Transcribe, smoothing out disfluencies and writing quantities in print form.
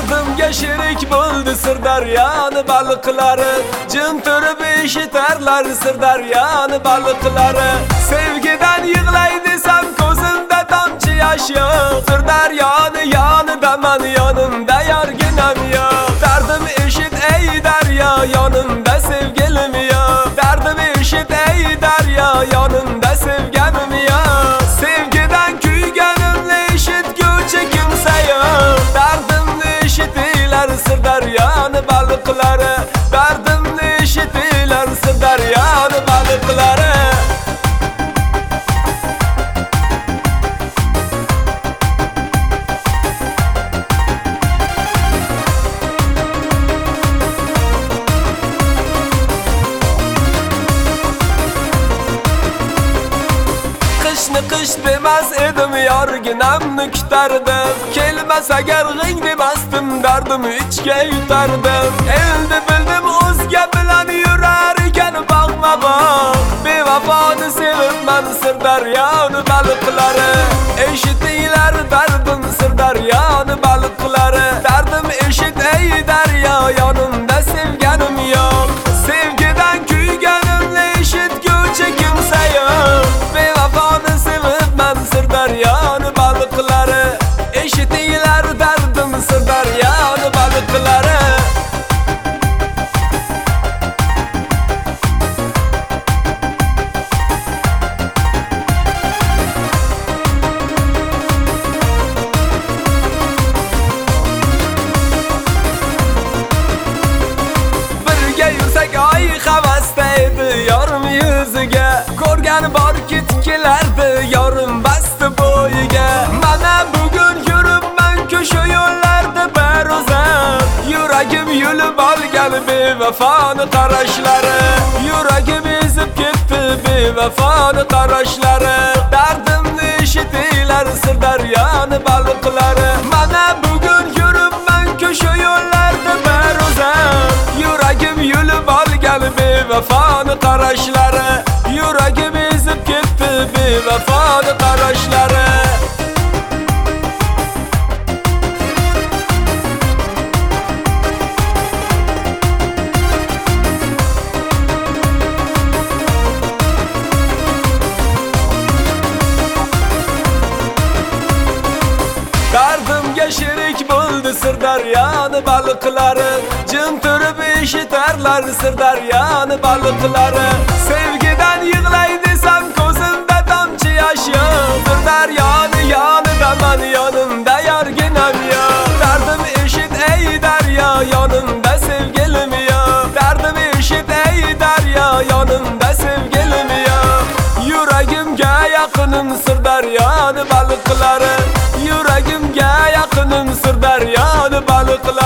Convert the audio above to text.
Dardimga sherik bo'ldi Sirdaryoni baliqlari, jim turib eshitarlar Sirdaryoni baliqlari. Sevgidan yig'lay desam ko'zimda tomchi yosh yo'q, Sirdaryoni yonidaman, yonimda yorginam yo'q. Dardim eshit ey daryo, yonimda sevgilim yo'q. Dardim eshit ey daryo, yonimda sevganim yo'q. Sevgidan kuyganimni eshitguvchi kimsa yo'q. Dardimni eshitilar Sirdaryoni baliqlari, dardimni eshitilar Sirdaryoni baliqlari. Qish demas edim, yorginamni kutardim. Kelmas agar g'ing demasdim, dardim ichga yutardim. Endi bildim o'zga bilan yurar ekan bog'ma-bog'. Bevafoni sevibman Sirdaryoni baliqlari. Eshitinglar dardim Sirdaryoni baliqlari. Dardim eshit ey daryo, yonimda sevganim yo'q. Sevgidan kuyganimni eshitguvchi kimsa yo'q. Bevafoni sevibman Sirdaryoni baliqlari. Eshitinglar dardim Sirdaryoni baliqlari. Birga yursak oy havasda edi yorim yuziga. Ko'rgan bor ketkilardi yorim basti bo'yiga. Mana bugun yuribman ko'sha yo'llarda baruzam. Yuragim yulib olgan bevafoni qarashlari. Yuragim ezib ketdi bevafoni qarashlari. Dardimni eshitinglar Sirdaryoni baliqlari. Mana bugun yuribman ko'sha yo'llarda baruzam. Yuragim yulib olgan bevafoni qarashlari. Yuragim ezib ketdi bevafoni qarashlari. Dardimga sherik bo'ldi Sirdaryoni baliqlari, jim turib eshitarlar Sirdaryoni baliqlari. Sevgidan yig'lay desam ko'zimda tomchi yosh yo'q. Sirdaryoni yonidaman, yonimda yorginam yo'q. Dardim eshit ey daryo, yonimda sevgilim yo'q. Dardim eshit ey daryo, yonimda sevgilim yo'q. Yuragimga yaqinim Sirdaryoni baliqlari. Yuragimga yaqinim Sirdaryoni baliqlari.